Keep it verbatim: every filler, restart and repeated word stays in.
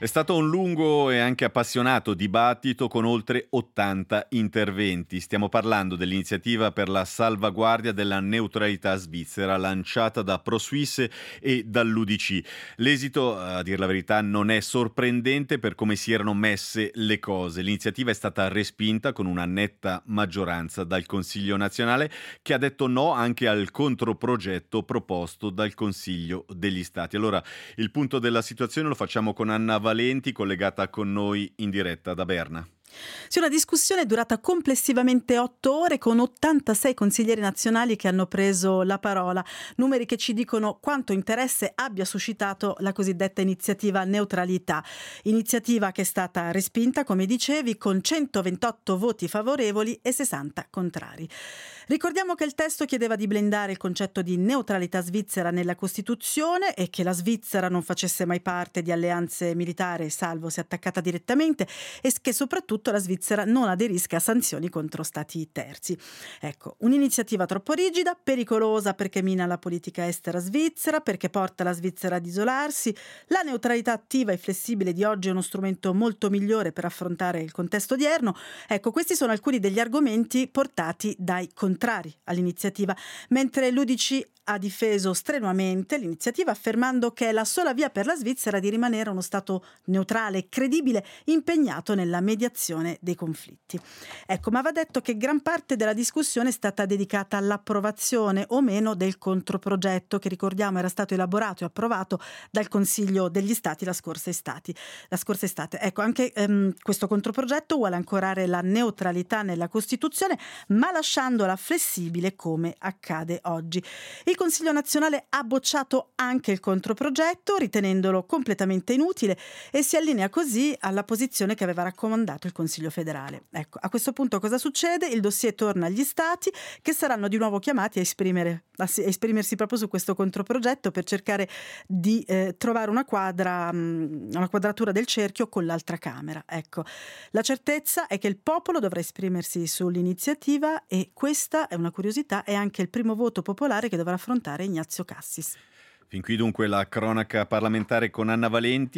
È stato un lungo e anche appassionato dibattito con oltre ottanta interventi. Stiamo parlando dell'iniziativa per la salvaguardia della neutralità svizzera lanciata da ProSuisse e dall'U D C. L'esito, a dir la verità, non è sorprendente per come si erano messe le cose. L'iniziativa è stata respinta con una netta maggioranza dal Consiglio nazionale, che ha detto no anche al controprogetto proposto dal Consiglio degli Stati. Allora, il punto della situazione lo facciamo con Anna Valenti, collegata con noi in diretta da Berna. Sì, una discussione durata complessivamente otto ore con ottantasei consiglieri nazionali che hanno preso la parola, numeri che ci dicono quanto interesse abbia suscitato la cosiddetta iniziativa neutralità, iniziativa che è stata respinta, come dicevi, con centoventotto voti favorevoli e sessanta contrari. Ricordiamo che il testo chiedeva di blindare il concetto di neutralità svizzera nella Costituzione e che la Svizzera non facesse mai parte di alleanze militari, salvo se attaccata direttamente, e che soprattutto la Svizzera non aderisca a sanzioni contro stati terzi. Ecco, un'iniziativa troppo rigida, pericolosa perché mina la politica estera svizzera, perché porta la Svizzera ad isolarsi. La neutralità attiva e flessibile di oggi è uno strumento molto migliore per affrontare il contesto odierno. Ecco, questi sono alcuni degli argomenti portati dai contrari all'iniziativa, mentre l'U D C ha difeso strenuamente l'iniziativa, affermando che è la sola via per la Svizzera di rimanere uno Stato neutrale e credibile, impegnato nella mediazione dei conflitti. Ecco, ma va detto che gran parte della discussione è stata dedicata all'approvazione o meno del controprogetto, che ricordiamo era stato elaborato e approvato dal Consiglio degli Stati la scorsa estate. La scorsa estate. Ecco, anche ehm, questo controprogetto vuole ancorare la neutralità nella Costituzione, ma lasciandola flessibile come accade oggi. Il Consiglio nazionale ha bocciato anche il controprogetto, ritenendolo completamente inutile, e si allinea così alla posizione che aveva raccomandato il Consiglio federale. Ecco, a questo punto cosa succede? Il dossier torna agli Stati, che saranno di nuovo chiamati a, esprimere, a esprimersi proprio su questo controprogetto per cercare di eh, trovare una quadra, mh, una quadratura del cerchio con l'altra Camera. Ecco, la certezza è che il popolo dovrà esprimersi sull'iniziativa, e questa è una curiosità, è anche il primo voto popolare che dovrà affrontare Ignazio Cassis. Fin qui dunque la cronaca parlamentare con Anna Valenti.